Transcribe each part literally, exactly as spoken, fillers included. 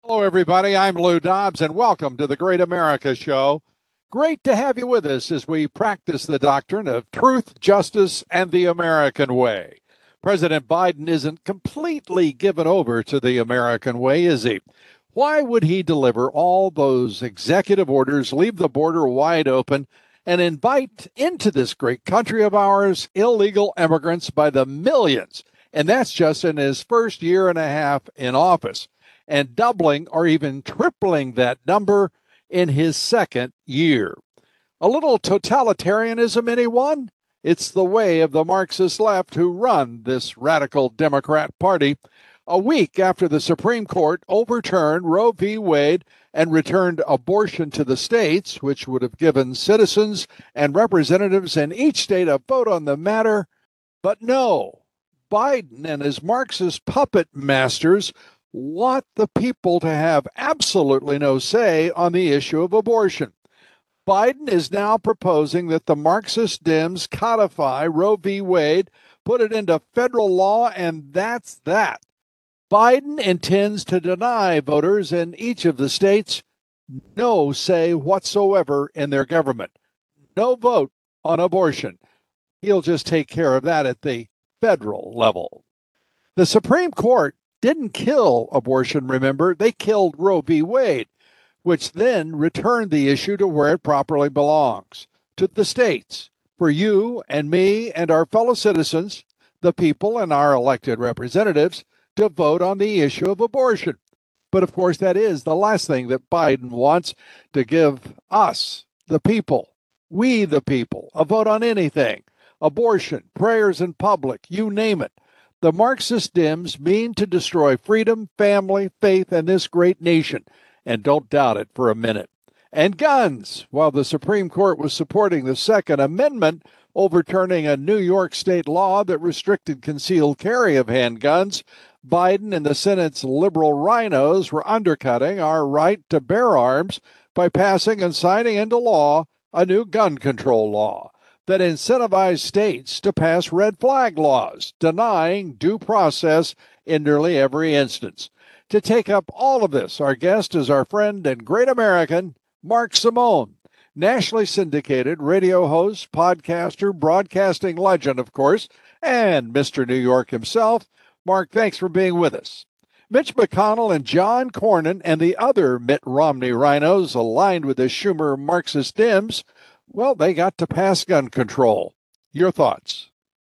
Hello, everybody. I'm Lou Dobbs, and welcome to the Great America Show. Great to have you with us as we practice the doctrine of truth, justice, and the American way. President Biden isn't completely given over to the American way, is he? Why would he deliver all those executive orders, leave the border wide open, and invite into this great country of ours illegal immigrants by the millions? And that's just in his first year and a half in office, and doubling or even tripling that number in his second year. A little totalitarianism, anyone? It's the way of the Marxist left who run this radical Democrat Party. A week after the Supreme Court overturned Roe v. Wade and returned abortion to the states, which would have given citizens and representatives in each state a vote on the matter. But no, Biden and his Marxist puppet masters want the people to have absolutely no say on the issue of abortion. Biden is now proposing that the Marxist Dems codify Roe v. Wade, put it into federal law, and that's that. Biden intends to deny voters in each of the states no say whatsoever in their government. No vote on abortion. He'll just take care of that at the federal level. The Supreme Court didn't kill abortion, remember. They killed Roe v. Wade, which then returned the issue to where it properly belongs, to the states, for you and me and our fellow citizens, the people and our elected representatives, to vote on the issue of abortion. But of course, that is the last thing that Biden wants, to give us, the people, we the people, a vote on anything. Abortion, prayers in public, you name it. The Marxist Dems mean to destroy freedom, family, faith, and this great nation. And don't doubt it for a minute. And guns. While the Supreme Court was supporting the Second Amendment, overturning a New York state law that restricted concealed carry of handguns, Biden and the Senate's liberal rhinos were undercutting our right to bear arms by passing and signing into law a new gun control law that incentivized states to pass red flag laws, denying due process in nearly every instance. To take up all of this, our guest is our friend and great American, Mark Simone, nationally syndicated radio host, podcaster, broadcasting legend, of course, and Mister New York himself. Mark, thanks for being with us. Mitch McConnell and John Cornyn and the other Mitt Romney rhinos aligned with the Schumer Marxist Dems, well, they got to pass gun control. Your thoughts?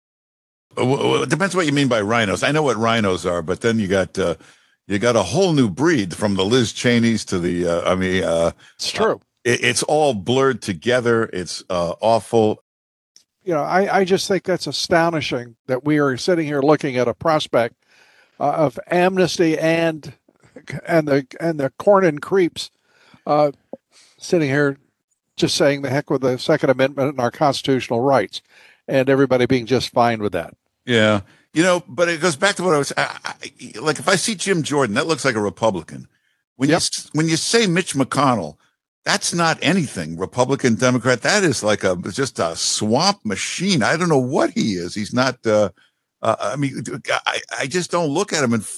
Well, it depends what you mean by rhinos. I know what rhinos are, but then you got uh, you got a whole new breed, from the Liz Cheneys to the, uh, I mean, uh, it's true. Uh, it, it's all blurred together. It's uh, awful. You know, I, I just think that's astonishing that we are sitting here looking at a prospect uh, of amnesty and and the and the Cornyn creeps uh, sitting here just saying the heck with the Second Amendment and our constitutional rights, and everybody being just fine with that. Yeah. You know, but it goes back to what I was I, I, like. If I see Jim Jordan, that looks like a Republican. When yep. you when you say Mitch McConnell, that's not anything Republican, Democrat. That is like a just a swamp machine. I don't know what he is. He's not. Uh, uh, I mean, I, I just don't look at him, and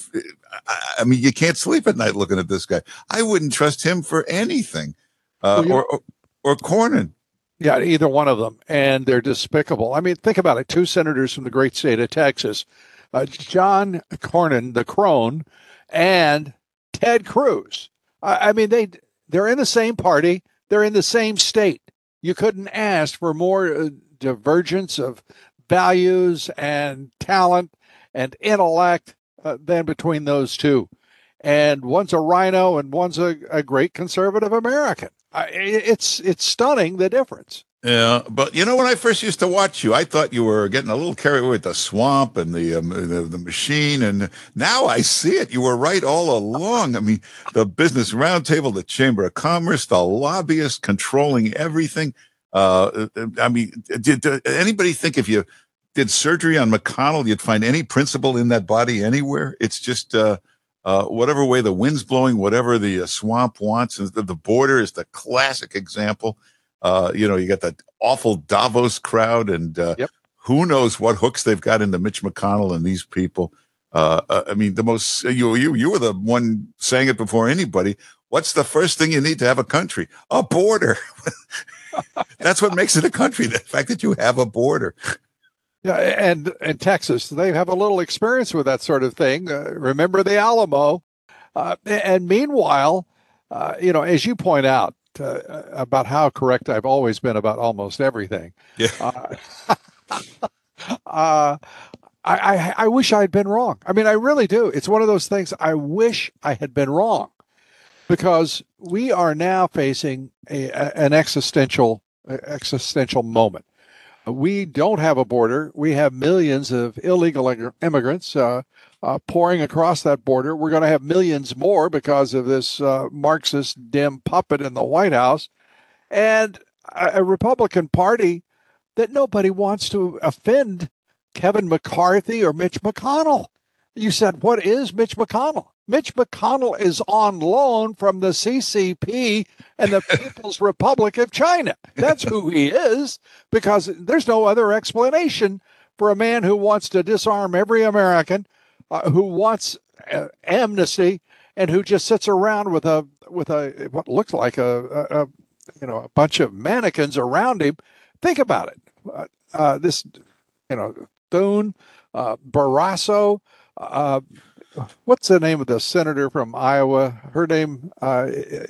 I, I mean, you can't sleep at night looking at this guy. I wouldn't trust him for anything, uh, well, or, or or Cornyn. Yeah, either one of them, and they're despicable. I mean, think about it. Two senators from the great state of Texas, uh, John Cornyn, the crone, and Ted Cruz. I, I mean, they, they're in the same party. They're in the same state. You couldn't ask for more uh, divergence of values and talent and intellect uh, than between those two. And one's a rhino and one's a, a great conservative American. Uh, it's it's stunning, the difference. Yeah, but you know, when I first used to watch you, I thought you were getting a little carried away with the swamp and the, um, the the machine, and now I see it. You were right all along. I mean, the Business Roundtable, the Chamber of Commerce, the lobbyists controlling everything. Uh, I mean, did, did anybody think if you did surgery on McConnell, you'd find any principle in that body anywhere? It's just uh, uh, whatever way the wind's blowing, whatever the uh, swamp wants. And the, the border is the classic example. Uh, you know, you got that awful Davos crowd, and uh, yep. who knows what hooks they've got into Mitch McConnell and these people. Uh, uh, I mean, the most you you you were the one saying it before anybody. What's the first thing you need to have a country? A border. That's what makes it a country. The fact that you have a border. Yeah, and and Texas, they have a little experience with that sort of thing. Uh, remember the Alamo, uh, and meanwhile, uh, you know, as you point out uh, about how correct I've always been about almost everything. Yeah. Uh, uh, I, I I wish I had been wrong. I mean, I really do. It's one of those things. I wish I had been wrong, because we are now facing a, a, an existential existential moment. We don't have a border. We have millions of illegal immigrants uh, uh, pouring across that border. We're going to have millions more because of this uh, Marxist dim puppet in the White House, and a, a Republican Party that nobody wants to offend Kevin McCarthy or Mitch McConnell. You said, what is Mitch McConnell? Mitch McConnell is on loan from the C C P and the People's Republic of China. That's who he is, because there's no other explanation for a man who wants to disarm every American, uh, who wants uh, amnesty, and who just sits around with a with a what looks like a, a, a you know a bunch of mannequins around him. Think about it. Uh, uh, this you know Thune, uh, Barrasso. Uh, what's the name of the senator from Iowa? Her name uh,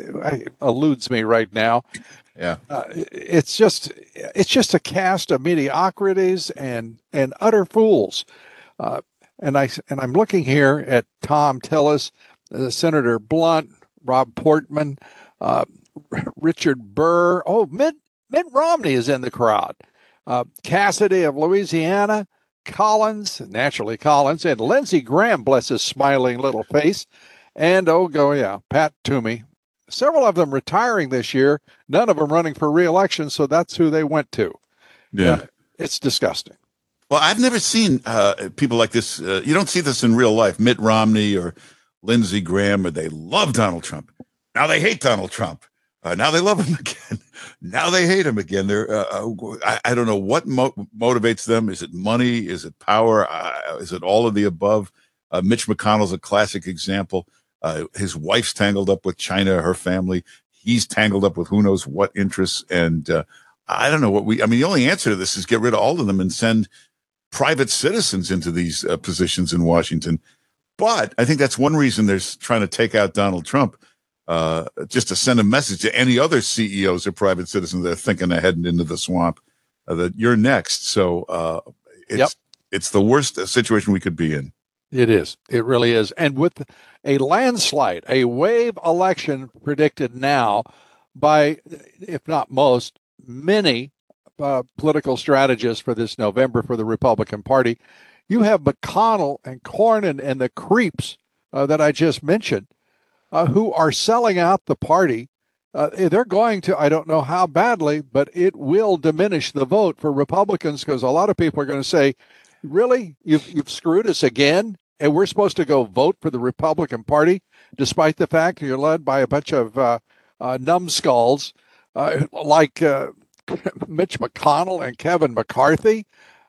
eludes me right now. Yeah, uh, it's just it's just a cast of mediocrities and and utter fools. Uh, and I and I'm looking here at Tom Tillis, uh, Senator Blunt, Rob Portman, uh, Richard Burr. Oh, Mitt Mitt Romney is in the crowd. Uh, Cassidy of Louisiana. Collins, naturally Collins, and Lindsey Graham, bless his smiling little face, and oh, go yeah, Pat Toomey. Several of them retiring this year, none of them running for re-election, so that's who they went to. Yeah, uh, it's disgusting. Well, I've never seen uh, people like this. Uh, you don't see this in real life. Mitt Romney or Lindsey Graham, or they love Donald Trump. Now they hate Donald Trump. Uh, now they love him again. Now they hate him again. They're, uh, I, I don't know what mo- motivates them. Is it money? Is it power? Uh, is it all of the above? Uh, Mitch McConnell's a classic example. Uh, his wife's tangled up with China, her family. He's tangled up with who knows what interests. And uh, I don't know what we, I mean, the only answer to this is get rid of all of them and send private citizens into these uh, positions in Washington. But I think that's one reason they're trying to take out Donald Trump. Uh, just to send a message to any other C E Os or private citizens that are thinking they're heading into the swamp, uh, that you're next. So uh, it's yep. it's the worst situation we could be in. It is. It really is. And with a landslide, a wave election predicted now by, if not most, many uh, political strategists for this November for the Republican Party, you have McConnell and Cornyn and the creeps uh, that I just mentioned. Uh, who are selling out the party. Uh, they're going to, I don't know how badly, but it will diminish the vote for Republicans, because a lot of people are going to say, really, you've, you've screwed us again, and we're supposed to go vote for the Republican Party, despite the fact you're led by a bunch of uh, uh, numbskulls uh, like uh, Mitch McConnell and Kevin McCarthy.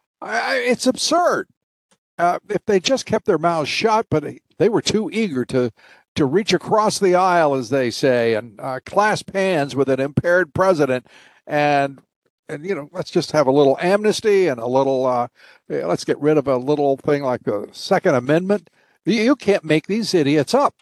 I, it's absurd. Uh, if they just kept their mouths shut, but they were too eager to to reach across the aisle, as they say, and uh, clasp hands with an impaired president, and and you know, let's just have a little amnesty and a little, uh, let's get rid of a little thing like the Second Amendment. You, you can't make these idiots up.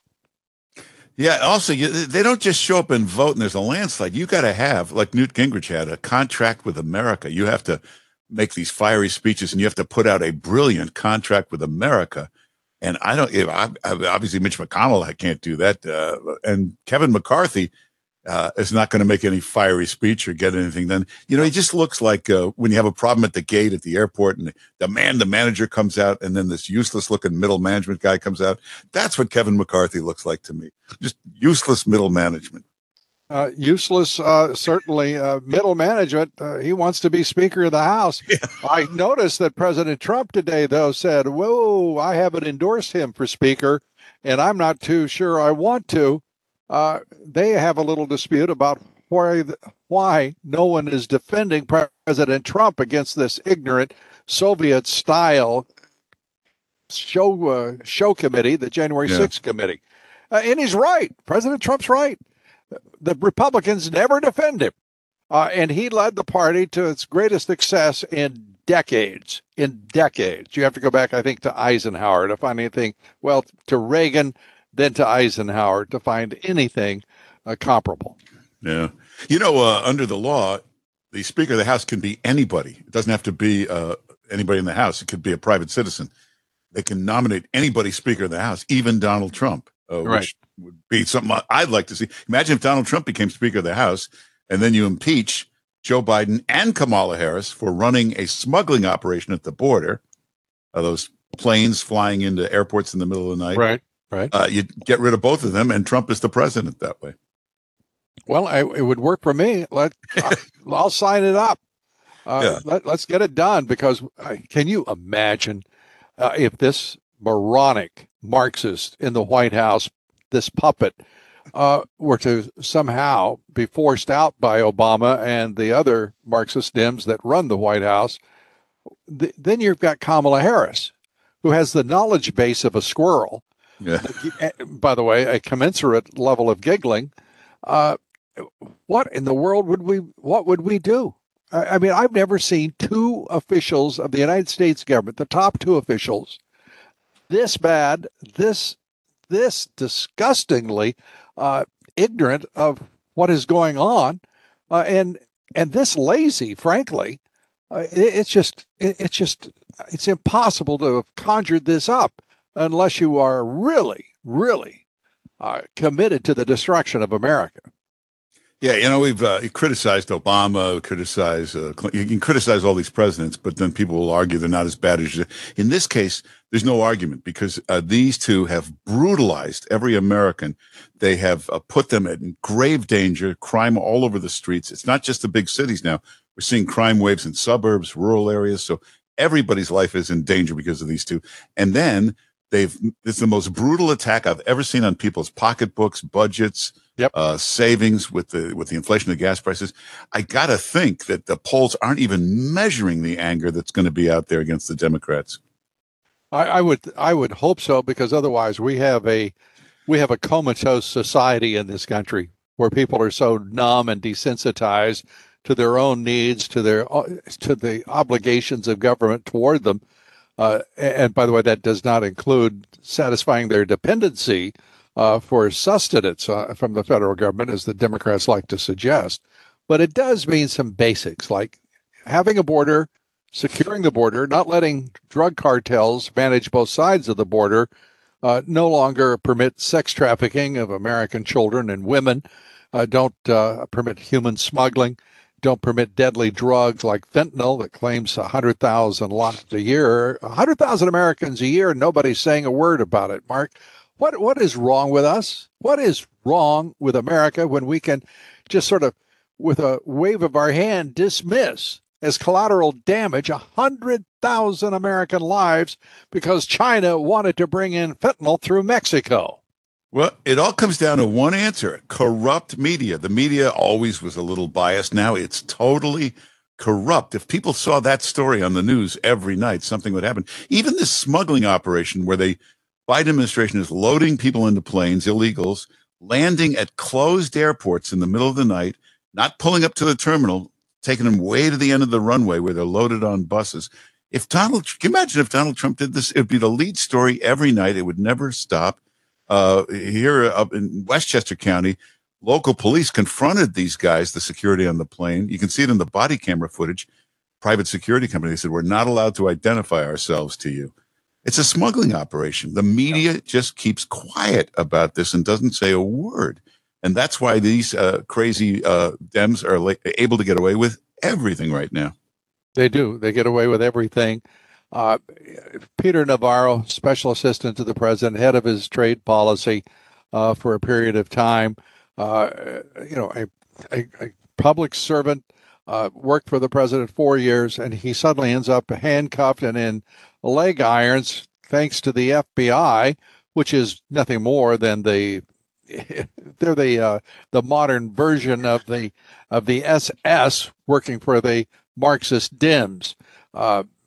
Yeah. Also, you, they don't just show up and vote, and there's a landslide. You got to have, like Newt Gingrich had, a contract with America. You have to make these fiery speeches, and you have to put out a brilliant contract with America. And I don't, if I, obviously Mitch McConnell, I can't do that. Uh, and Kevin McCarthy uh, is not going to make any fiery speech or get anything done. You know, he just looks like uh, when you have a problem at the gate at the airport, and the man, the manager comes out, and then this useless looking middle management guy comes out. That's what Kevin McCarthy looks like to me. Just useless middle management. Uh, useless, uh, certainly, uh, middle management. Uh, he wants to be Speaker of the House. Yeah. I noticed that President Trump today, though, said, whoa, I haven't endorsed him for Speaker, and I'm not too sure I want to. Uh, they have a little dispute about why, why no one is defending President Trump against this ignorant Soviet-style show uh, show committee, the January Yeah. sixth committee. Uh, and he's right. President Trump's right. The Republicans never defend him. Uh, and he led the party to its greatest success in decades, in decades. You have to go back, I think, to Eisenhower to find anything, well, to Reagan, then to Eisenhower to find anything uh, comparable. Yeah. You know, uh, under the law, the Speaker of the House can be anybody. It doesn't have to be uh, anybody in the House. It could be a private citizen. They can nominate anybody Speaker of the House, even Donald Trump, uh, Right. which would be something I'd like to see. Imagine if Donald Trump became Speaker of the House and then you impeach Joe Biden and Kamala Harris for running a smuggling operation at the border, uh, those planes flying into airports in the middle of the night. Right, right. Uh, you get rid of both of them, and Trump is the president that way. Well, I, it would work for me. Let I'll, I'll sign it up. Uh, Yeah. let, let's get it done because uh, can you imagine uh, if this moronic Marxist in the White House, this puppet, uh, were to somehow be forced out by Obama and the other Marxist Dems that run the White House? Th- then you've got Kamala Harris, who has the knowledge base of a squirrel. Yeah. By the way, a commensurate level of giggling. Uh, what in the world would we? What would we do? I, I mean, I've never seen two officials of the United States government, the top two officials, this bad, this this disgustingly uh, ignorant of what is going on, uh, and and this lazy. Frankly, uh, it, it's just it, it's just it's impossible to have conjured this up unless you are really, really uh, committed to the destruction of America. Yeah, you know, we've uh, criticized Obama, criticized, uh, you can criticize all these presidents, but then people will argue they're not as bad as you. In this case, there's no argument because uh, these two have brutalized every American. They have uh, put them in grave danger, crime all over the streets. It's not just the big cities now. We're seeing crime waves in suburbs, rural areas. So everybody's life is in danger because of these two. And then they've, it's the most brutal attack I've ever seen on people's pocketbooks, budgets, Yep. Uh, savings with the with the inflation of gas prices. I got to think that the polls aren't even measuring the anger that's going to be out there against the Democrats. I, I would I would hope so, because otherwise we have a we have a comatose society in this country where people are so numb and desensitized to their own needs, to their to the obligations of government toward them. Uh, and by the way, that does not include satisfying their dependency Uh, for sustenance uh, from the federal government, as the Democrats like to suggest. But it does mean some basics like having a border, securing the border, not letting drug cartels manage both sides of the border, uh, no longer permit sex trafficking of American children and women, uh, don't uh, permit human smuggling, don't permit deadly drugs like fentanyl that claims one hundred thousand lives a year, one hundred thousand Americans a year, and nobody's saying a word about it, Mark. What what is wrong with us? What is wrong with America when we can just sort of, with a wave of our hand, dismiss as collateral damage one hundred thousand American lives because China wanted to bring in fentanyl through Mexico? Well, it all comes down to one answer: corrupt media. The media always was a little biased. Now it's totally corrupt. If people saw that story on the news every night, something would happen. Even this smuggling operation where they Biden administration is loading people into planes, illegals, landing at closed airports in the middle of the night, not pulling up to the terminal, taking them way to the end of the runway where they're loaded on buses. If Donald, can you imagine if Donald Trump did this? It would be the lead story every night. It would never stop. Uh, here up in Westchester County, local police confronted these guys, the security on the plane. You can see it in the body camera footage. Private security company, they said, we're not allowed to identify ourselves to you. It's a smuggling operation. The media yeah. just keeps quiet about this and doesn't say a word. And that's why these uh, crazy uh, Dems are la- able to get away with everything right now. They do. They get away with everything. Uh, Peter Navarro, special assistant to the president, head of his trade policy uh, for a period of time, uh, you know, a, a, a public servant, uh, worked for the president four years, and he suddenly ends up handcuffed and in leg irons thanks to the F B I, which is nothing more than the they're the uh, the modern version of the of the S S working for the Marxist Dems. Uh,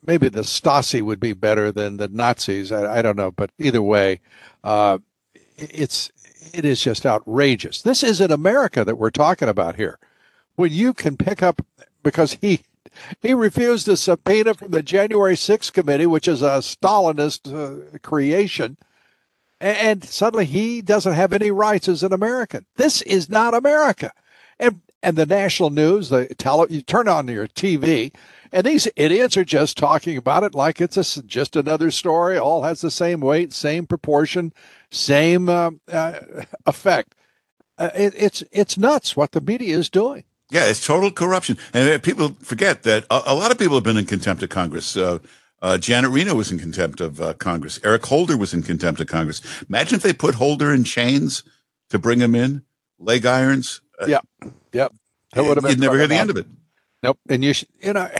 maybe the Stasi would be better than the Nazis. I, I don't know, but either way, uh, it's it is just outrageous. This isn't America that we're talking about here. When you can pick up, because he he refused a subpoena from the January sixth committee, which is a Stalinist uh, creation, and, and suddenly he doesn't have any rights as an American. This is not America. And and the national news, the tele, you turn on your T V, and these idiots are just talking about it like it's a, just another story. All has the same weight, same proportion, same uh, uh, effect. Uh, it, it's it's nuts what the media is doing. Yeah, it's total corruption. And people forget that a, a lot of people have been in contempt of Congress. Uh, uh, Janet Reno was in contempt of uh, Congress. Eric Holder was in contempt of Congress. Imagine if they put Holder in chains to bring him in, leg irons. Uh, yeah, yep. That would have been You'd never hear the end of it. Nope. And you, sh- you know,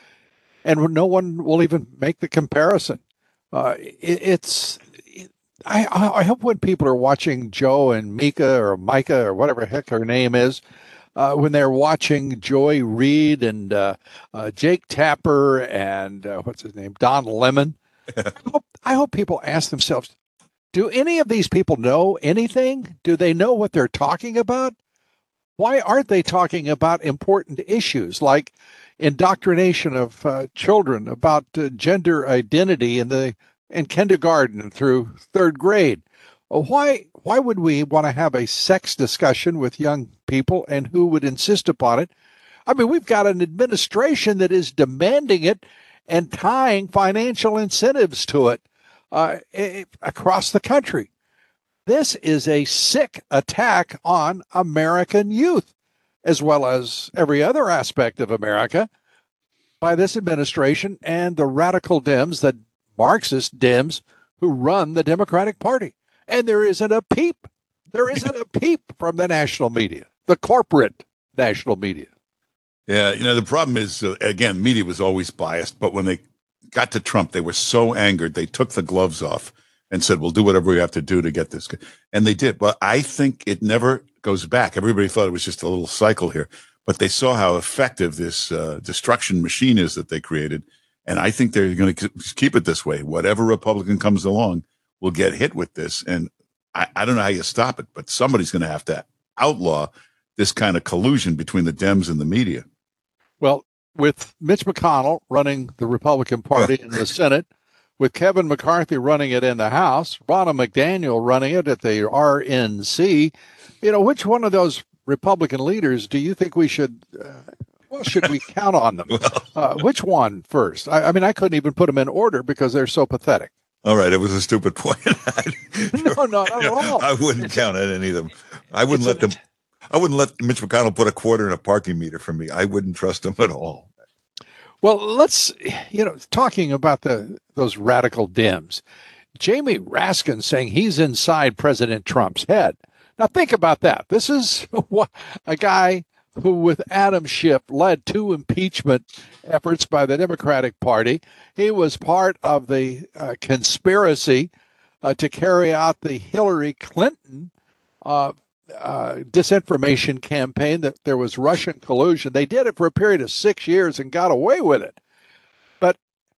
and no one will even make the comparison. Uh, it, it's. It, I I hope when people are watching Joe and Mika or Micah or whatever the heck her name is, uh, when they're watching Joy Reid and uh, uh, Jake Tapper and uh, what's his name, Don Lemon, I, hope, I hope people ask themselves, do any of these people know anything? Do they know what they're talking about? Why aren't they talking about important issues like indoctrination of uh, children, about uh, gender identity in the in kindergarten through third grade? Why why would we want to have a sex discussion with young people, and who would insist upon it? I mean, we've got an administration that is demanding it and tying financial incentives to it uh, across the country. This is a sick attack on American youth, as well as every other aspect of America, by this administration and the radical Dems, the Marxist Dems who run the Democratic Party. And there isn't a peep. There isn't a peep from the national media, the corporate national media. Yeah, you know, the problem is, uh, again, media was always biased, but when they got to Trump, they were so angered, they took the gloves off and said, we'll do whatever we have to do to get this. And they did. But I think it never goes back. Everybody thought it was just a little cycle here, but they saw how effective this uh, destruction machine is that they created. And I think they're going to keep it this way. Whatever Republican comes along will get hit with this. And I, I don't know how you stop it, but somebody's going to have to outlaw this kind of collusion between the Dems and the media. Well, with Mitch McConnell running the Republican Party in the Senate, with Kevin McCarthy running it in the House, Ronna McDaniel running it at the R N C, you know, which one of those Republican leaders do you think we should, uh, well, should we count on them? Uh, which one first? I, I mean, I couldn't even put them in order because they're so pathetic. All right, it was a stupid point. no, no, not at all. I wouldn't it's count on any of them. I wouldn't let them. I wouldn't let Mitch McConnell put a quarter in a parking meter for me. I wouldn't trust him at all. Well, let's, you know, talking about the those radical Dems, Jamie Raskin saying he's inside President Trump's head. Now, think about that. This is a guy who, with Adam Schiff, led two impeachment efforts by the Democratic Party. He was part of the uh, conspiracy uh, to carry out the Hillary Clinton uh, uh, disinformation campaign, that there was Russian collusion. They did it for a period of six years and got away with it. But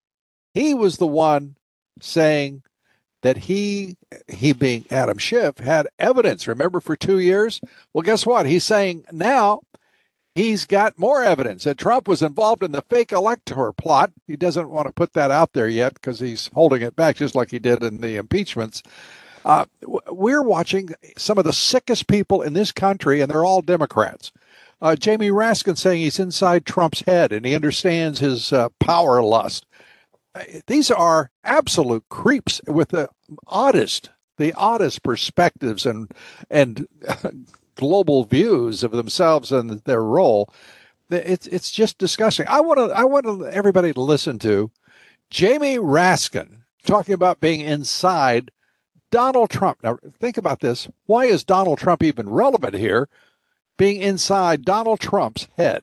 he was the one saying that he, he being Adam Schiff, had evidence, remember, for two years? Well, guess what? He's saying now he's got more evidence that Trump was involved in the fake elector plot. He doesn't want to put that out there yet because he's holding it back, just like he did in the impeachments. Uh, we're watching some of the sickest people in this country, and they're all Democrats. Uh, Jamie Raskin saying he's inside Trump's head and he understands his uh, power lust. These are absolute creeps with the oddest, the oddest perspectives and and global views of themselves and their role. It's it's just disgusting. I want to I want everybody to listen to Jamie Raskin talking about being inside Donald Trump. Now, think about this. Why is Donald Trump even relevant here? Being inside Donald Trump's head.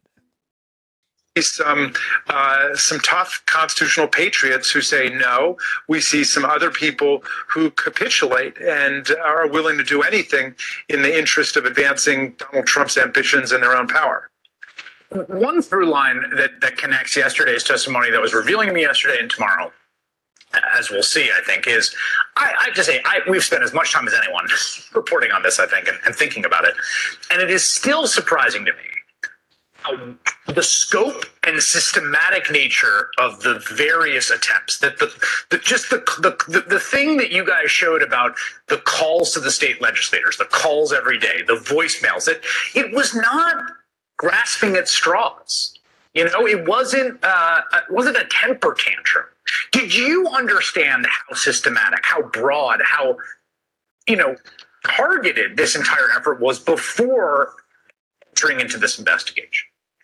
Some uh, some tough constitutional patriots who say no. We see some other people who capitulate and are willing to do anything in the interest of advancing Donald Trump's ambitions and their own power. one through line that, that connects yesterday's testimony that was revealing to me yesterday and tomorrow, as we'll see, I think, is I, I have to say I, we've spent as much time as anyone reporting on this, I think, and, and thinking about it. And it is still surprising to me how the scope and systematic nature of the various attempts, that the, the just the, the the thing that you guys showed about the calls to the state legislators, the calls every day, the voicemails, that it was not grasping at straws. You know, it wasn't uh, it wasn't a temper tantrum. Did you understand how systematic, how broad, how, you know, targeted this entire effort was before entering into this investigation?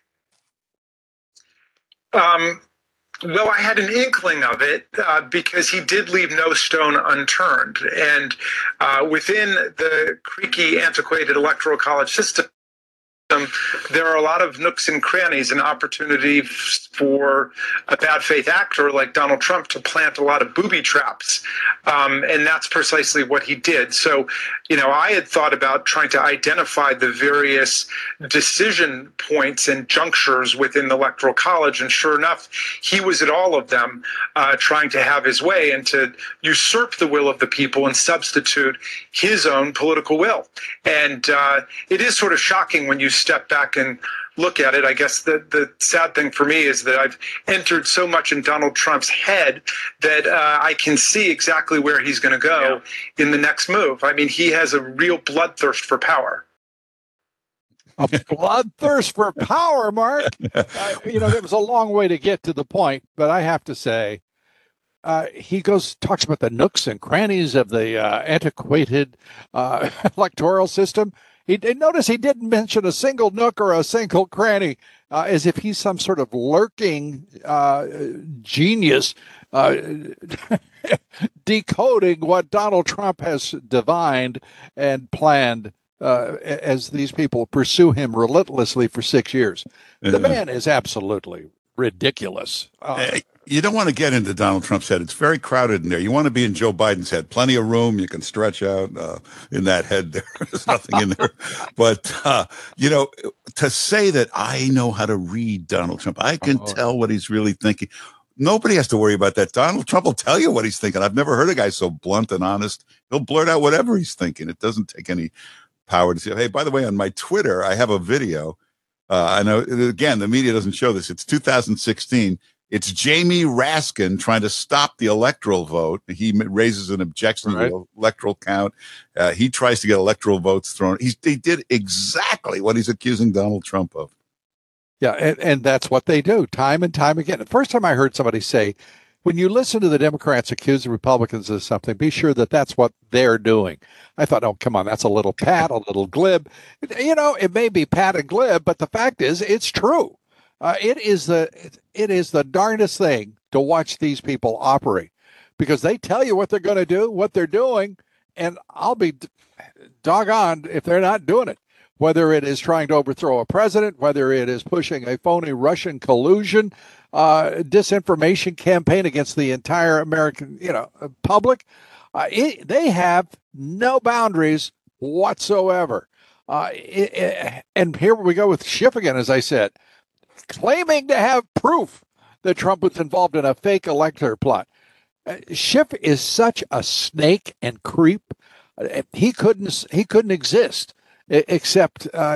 Um, well, I had an inkling of it uh, because he did leave no stone unturned. And uh, within the creaky, antiquated electoral college system, Um, there are a lot of nooks and crannies and opportunities for a bad faith actor like Donald Trump to plant a lot of booby traps. Um, and that's precisely what he did. So, you know, I had thought about trying to identify the various decision points and junctures within the Electoral College. And sure enough, he was at all of them, uh, trying to have his way and to usurp the will of the people and substitute his own political will. And uh, it is sort of shocking when you step back and look at it. I guess the, the sad thing for me is that I've entered so much in Donald Trump's head that uh, I can see exactly where he's going to go yeah. in the next move. I mean, he has a real bloodthirst for power. A bloodthirst for power, Mark. Uh, you know, it was a long way to get to the point, but I have to say, Uh, he goes talks about the nooks and crannies of the uh, antiquated uh, electoral system. He notice he didn't mention a single nook or a single cranny, uh, as if he's some sort of lurking uh, genius uh, decoding what Donald Trump has divined and planned uh, as these people pursue him relentlessly for six years. The man is absolutely ridiculous. Uh, You don't want to get into Donald Trump's head. It's very crowded in there. You want to be in Joe Biden's head. Plenty of room. You can stretch out uh, in that head there. There's nothing in there. But, uh, you know, to say that I know how to read Donald Trump, I can oh. tell what he's really thinking. Nobody has to worry about that. Donald Trump will tell you what he's thinking. I've never heard a guy so blunt and honest. He'll blurt out whatever he's thinking. It doesn't take any power to say, hey, by the way, on my Twitter, I have a video. Uh, I know, again, the media doesn't show this. It's two thousand sixteen. It's Jamie Raskin trying to stop the electoral vote. He raises an objection right. to the electoral count. Uh, he tries to get electoral votes thrown. He's, he did exactly what he's accusing Donald Trump of. Yeah, and, and that's what they do time and time again. The first time I heard somebody say, when you listen to the Democrats accuse the Republicans of something, be sure that that's what they're doing. I thought, oh, come on, that's a little pat, a little glib. You know, it may be pat and glib, but the fact is it's true. Uh, it is the it is the darndest thing to watch these people operate, because they tell you what they're going to do, what they're doing, and I'll be doggone if they're not doing it. Whether it is trying to overthrow a president, whether it is pushing a phony Russian collusion, uh, disinformation campaign against the entire American, you know, public, uh, it, they have no boundaries whatsoever. Uh, it, it, and here we go with Schiff again, as I said, claiming to have proof that Trump was involved in a fake elector plot. Uh, Schiff is such a snake and creep. Uh, he couldn't he couldn't exist except uh,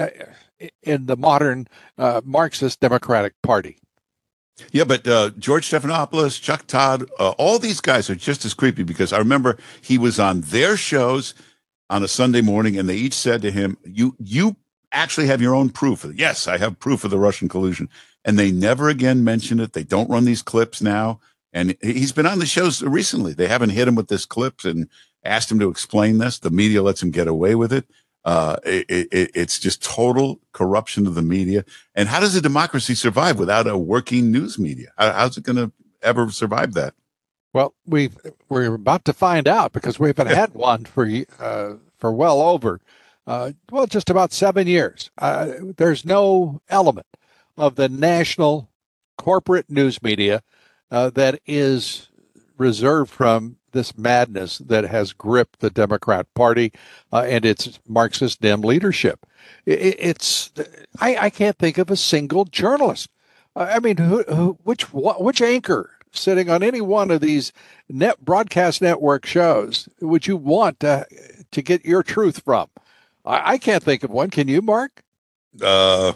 in the modern uh, Marxist Democratic Party. Yeah, but uh, George Stephanopoulos, Chuck Todd, uh, all these guys are just as creepy, because I remember he was on their shows on a Sunday morning, and they each said to him, you you actually have your own proof. Yes, I have proof of the Russian collusion. And they never again mention it. They don't run these clips now. And he's been on the shows recently. They haven't hit him with this clips and asked him to explain this. The media lets him get away with it. Uh, it, it. It's just total corruption of the media. And how does a democracy survive without a working news media? How, how's it going to ever survive that? Well, we we're about to find out, because we haven't had one for uh, for well over, uh, well, just about seven years. Uh, there's no element of the national corporate news media uh, that is reserved from this madness that has gripped the Democrat Party uh, and its Marxist Dem leadership. It, it's I, I can't think of a single journalist. Uh, I mean, who, who, which which anchor sitting on any one of these net broadcast network shows would you want to to get your truth from? I, I can't think of one. Can you, Mark? Uh,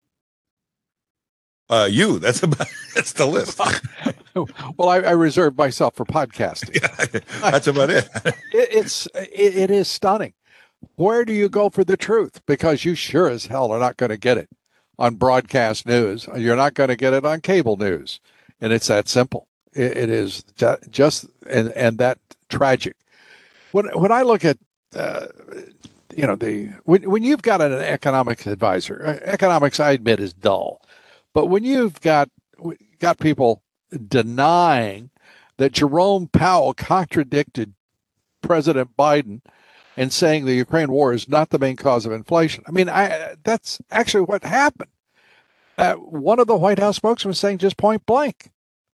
uh, you. That's about. That's the list. Well, I, I reserve myself for podcasting. Yeah, that's about it. it it's it, it is stunning. Where do you go for the truth? Because you sure as hell are not going to get it on broadcast news. You're not going to get it on cable news, and it's that simple. It, it is just and and that tragic. When when I look at uh, you know the when when you've got an economics advisor, economics I admit is dull, but when you've got got people denying that Jerome Powell contradicted President Biden and saying the Ukraine war is not the main cause of inflation. I mean, I that's actually what happened. Uh, one of the White House spokesmen was saying just point blank,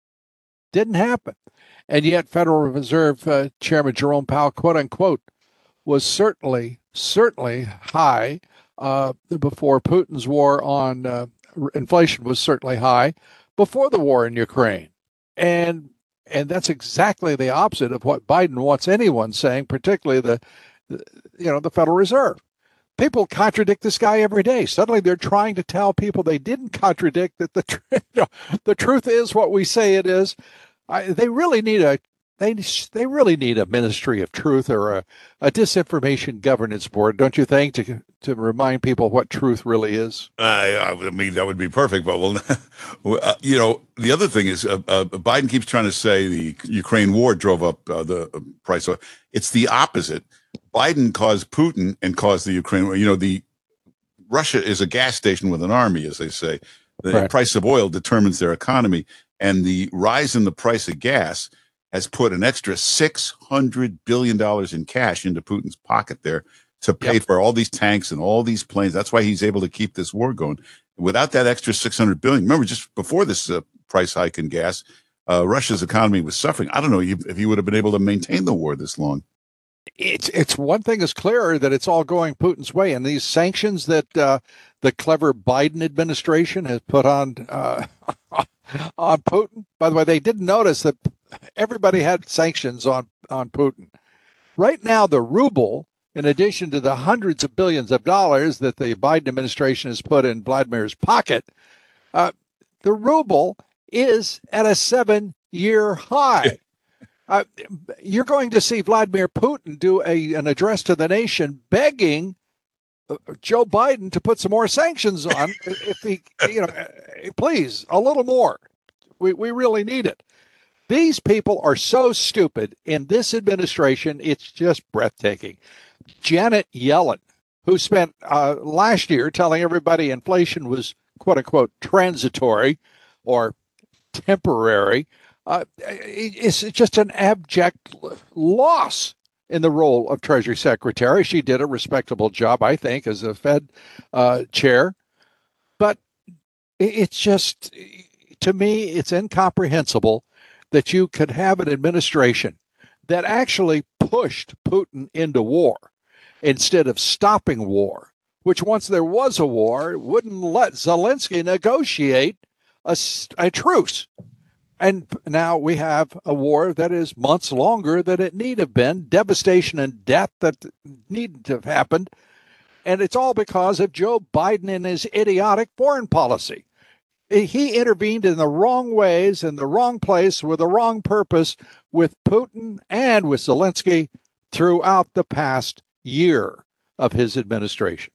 didn't happen. And yet Federal Reserve uh, Chairman Jerome Powell, quote unquote, was certainly, certainly high uh, before Putin's war on uh, inflation was certainly high before the war in Ukraine. And and that's exactly the opposite of what Biden wants anyone saying, particularly the, the you know, the Federal Reserve. People contradict this guy every day. Suddenly they're trying to tell people they didn't contradict, that the, you know, the truth is what we say it is. I, they really need a they they really need a Ministry of Truth or a, a disinformation governance board, don't you think, to to remind people what truth really is? Uh, I mean, that would be perfect. But well, uh, you know, the other thing is uh, uh, Biden keeps trying to say the Ukraine war drove up uh, the price. It's the opposite. Biden caused Putin and caused the Ukraine war. You know, the Russia is a gas station with an army, as they say. The Right. price of oil determines their economy, and the rise in the price of gas has put an extra six hundred billion dollars in cash into Putin's pocket there to pay Yep. for all these tanks and all these planes. That's why he's able to keep this war going. Without that extra six hundred billion dollars, remember, just before this uh, price hike in gas, uh, Russia's economy was suffering. I don't know if he would have been able to maintain the war this long. It's it's one thing is clear, that it's all going Putin's way, and these sanctions that uh, the clever Biden administration has put on uh, on Putin. By the way, they didn't notice that everybody had sanctions on on Putin. Right now, the ruble, in addition to the hundreds of billions of dollars that the Biden administration has put in Vladimir's pocket, uh, the ruble is at a seven-year high. Uh, you're going to see Vladimir Putin do a an address to the nation begging uh, Joe Biden to put some more sanctions on. If he, you know, uh, please, a little more. We we really need it. These people are so stupid in this administration. It's just breathtaking. Janet Yellen, who spent uh, last year telling everybody inflation was quote unquote transitory or temporary. Uh, it's just an abject loss in the role of Treasury Secretary. She did a respectable job, I think, as a Fed uh, chair. But it's just, to me, it's incomprehensible that you could have an administration that actually pushed Putin into war instead of stopping war, which once there was a war, wouldn't let Zelensky negotiate a, a truce. And now we have a war that is months longer than it need have been, devastation and death that needn't have happened. And it's all because of Joe Biden and his idiotic foreign policy. He intervened in the wrong ways, in the wrong place, with the wrong purpose with Putin and with Zelensky throughout the past year of his administration.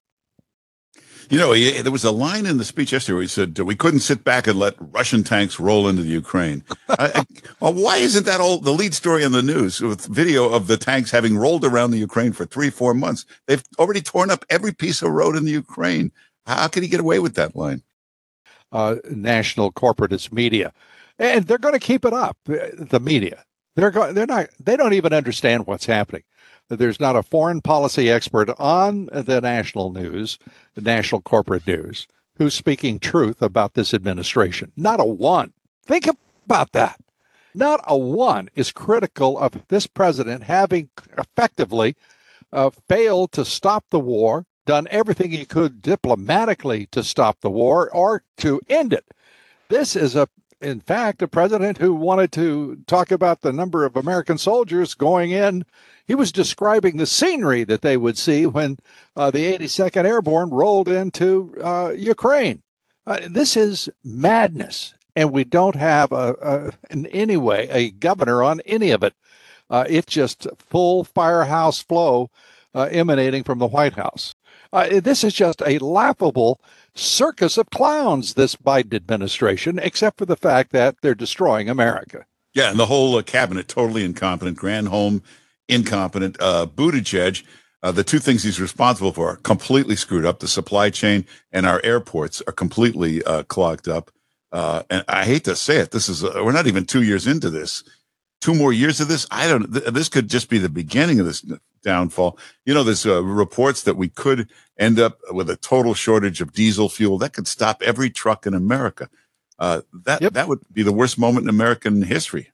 You know, he, there was a line in the speech yesterday where he said, we couldn't sit back and let Russian tanks roll into the Ukraine. I, I, well, why isn't that all the lead story in the news with video of the tanks having rolled around the Ukraine for three, four months? They've already torn up every piece of road in the Ukraine. How could he get away with that line? Uh, national corporatist media. And they're going to keep it up, the media. They're go- they're not, they don't even understand what's happening. There's not a foreign policy expert on the national news, the national corporate news, who's speaking truth about this administration. Not a one. Think about that. Not a one is critical of this president having effectively uh, failed to stop the war, done everything he could diplomatically to stop the war or to end it. This is a in fact, a president who wanted to talk about the number of American soldiers going in. He was describing the scenery that they would see when uh, the eighty-second Airborne rolled into uh, Ukraine. Uh, this is madness, and we don't have, a, a, in any way, a governor on any of it. Uh, it's just full firehouse flow uh, emanating from the White House. Uh, this is just a laughable circus of clowns, this Biden administration, except for the fact that they're destroying America. Yeah, and the whole uh, cabinet totally incompetent. Granholm, incompetent. Uh, Buttigieg, uh, the two things he's responsible for are completely screwed up. The supply chain and our airports are completely uh, clogged up. Uh, and I hate to say it, this is uh, we're not even two years into this. Two more years of this, I don't. Th- this could just be the beginning of this downfall. You know, there's uh, reports that we could end up with a total shortage of diesel fuel that could stop every truck in America. Uh, that yep. that would be the worst moment in American history.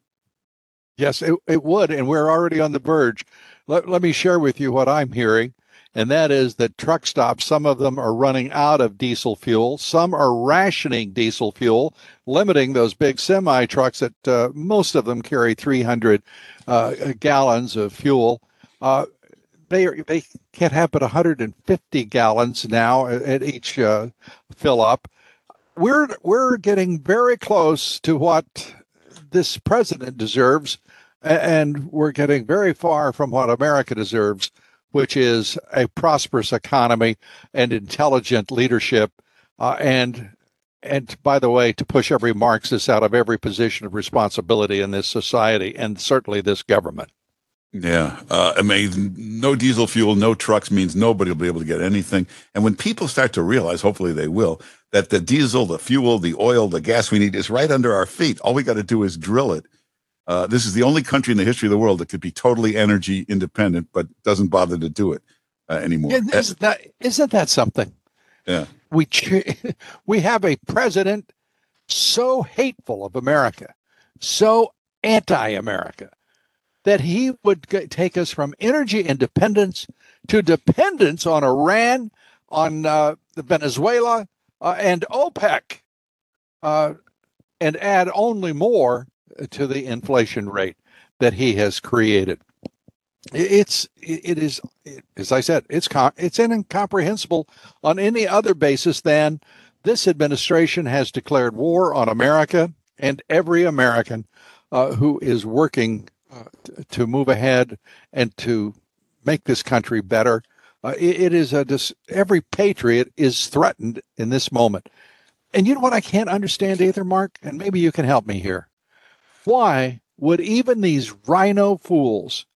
Yes, it, it would, and we're already on the verge. Let, let me share with you what I'm hearing, and that is that truck stops, some of them are running out of diesel fuel. Some are rationing diesel fuel, limiting those big semi trucks that uh, most of them carry three hundred uh, gallons of fuel. Uh, they are, they can't have but one hundred fifty gallons now at each uh, fill up. We're we're getting very close to what this president deserves, and we're getting very far from what America deserves, which is a prosperous economy and intelligent leadership, uh, and and by the way, to push every Marxist out of every position of responsibility in this society, and certainly this government. Yeah, uh, I mean, no diesel fuel, no trucks means nobody will be able to get anything. And when people start to realize, hopefully they will, that the diesel, the fuel, the oil, the gas we need is right under our feet. All we got to do is drill it. Uh, this is the only country in the history of the world that could be totally energy independent, but doesn't bother to do it uh, anymore. Yeah, isn't that, isn't that something? Yeah. We, we have a president so hateful of America, so anti-America, that he would g- take us from energy independence to dependence on Iran, on uh, Venezuela, uh, and OPEC, uh, and add only more to the inflation rate that he has created. It's it is as I said, it's it's incomprehensible on any other basis than this administration has declared war on America and every American uh, who is working uh, t- to move ahead and to make this country better. Uh, it, it is a dis- every patriot is threatened in this moment. And you know what I can't understand either, Mark, and maybe you can help me here. Why would even these rhino fools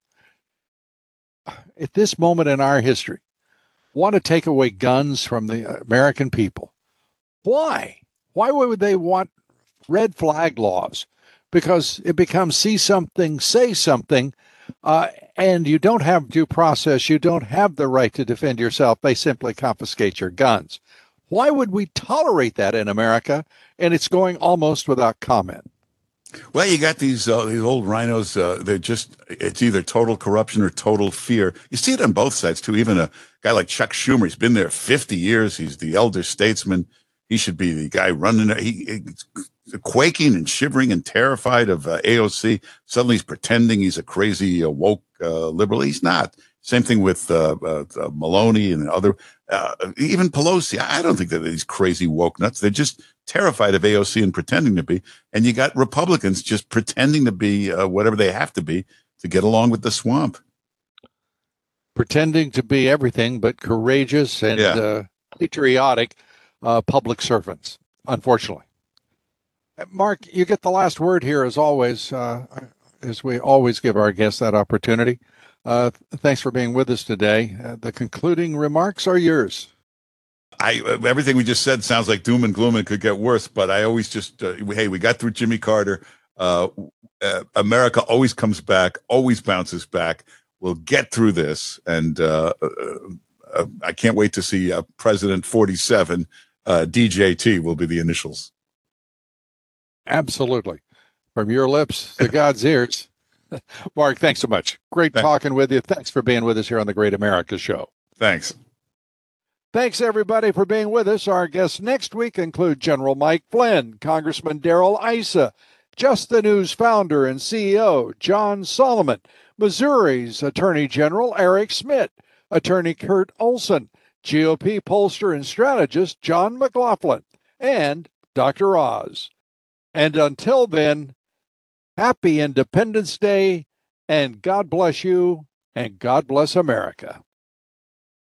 at this moment in our history want to take away guns from the American people? Why? Why would they want red flag laws? Because it becomes see something, say something, uh, and you don't have due process. You don't have the right to defend yourself. They simply confiscate your guns. Why would we tolerate that in America? And it's going almost without comment. Well, you got these uh, these old rhinos. Uh, they're just, it's either total corruption or total fear. You see it on both sides, too. Even a guy like Chuck Schumer, he's been there fifty years. He's the elder statesman. He should be the guy running it. He, he's quaking and shivering and terrified of uh, A O C. Suddenly he's pretending he's a crazy uh, woke uh, liberal. He's not. Same thing with uh, uh, uh, Maloney and other, uh, even Pelosi. I don't think that these crazy woke nuts. They're just terrified of A O C and pretending to be. And you got Republicans just pretending to be uh, whatever they have to be to get along with the swamp. Pretending to be everything but courageous and yeah. uh, patriotic uh, public servants, unfortunately. Mark, you get the last word here as always, uh, as we always give our guests that opportunity. Uh, thanks for being with us today. Uh, the concluding remarks are yours. I everything we just said sounds like doom and gloom and could get worse, but I always just, uh, hey, we got through Jimmy Carter. Uh, uh, America always comes back, always bounces back. We'll get through this. And uh, uh, uh, I can't wait to see uh, President forty-seven, uh, D J T will be the initials. Absolutely. From your lips to God's ears. Mark, thanks so much. Great Thanks. talking with you. Thanks for being with us here on the Great America Show. Thanks. Thanks, everybody, for being with us. Our guests next week include General Mike Flynn, Congressman Darrell Issa, Just the News founder and C E O John Solomon, Missouri's Attorney General Eric Schmidt, Attorney Kurt Olson, G O P pollster and strategist John McLaughlin, and Doctor Oz. And until then, happy Independence Day, and God bless you, and God bless America.